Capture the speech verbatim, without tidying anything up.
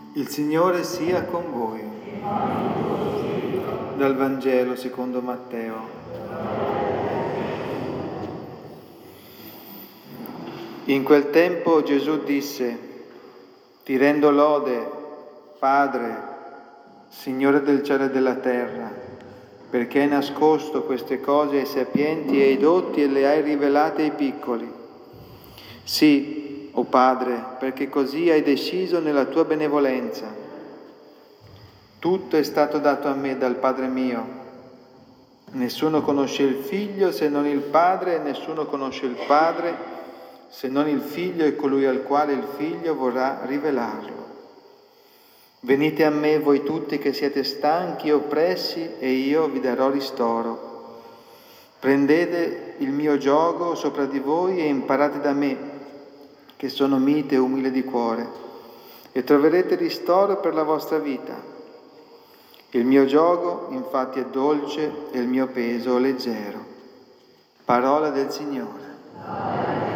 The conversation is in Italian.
Il Signore sia con voi. Dal Vangelo secondo Matteo. In quel tempo Gesù disse: Ti rendo lode, Padre, Signore del cielo e della terra, perché hai nascosto queste cose ai sapienti e ai dotti e le hai rivelate ai piccoli. Sì, o Padre, perché così hai deciso nella tua benevolenza. Tutto è stato dato a me dal Padre mio. Nessuno conosce il Figlio se non il Padre, e nessuno conosce il Padre se non il Figlio e colui al quale il Figlio vorrà rivelarlo. Venite a me voi tutti che siete stanchi e oppressi, e io vi darò ristoro. Prendete il mio giogo sopra di voi e imparate da me, che sono mite e umile di cuore, e troverete ristoro per la vostra vita. Il mio giogo, infatti, è dolce e il mio peso leggero. Parola del Signore.